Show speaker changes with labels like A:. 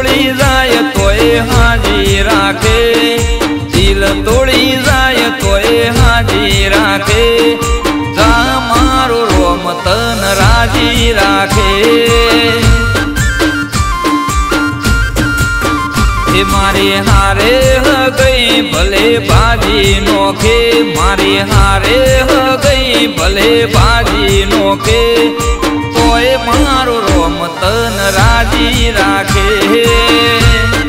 A: તોડી જાય તોય હાજી રાખે, દિલ તોડી જાય તોય હાજી રાખે, જા મારું રોમ તન રાજી રાખે। મારી હારે ગઈ ભલે બાજી નોખે, મારી હારે ગઈ ભલે બાજી નોખે, તોય મારું રોમ તન રાજી રાખે।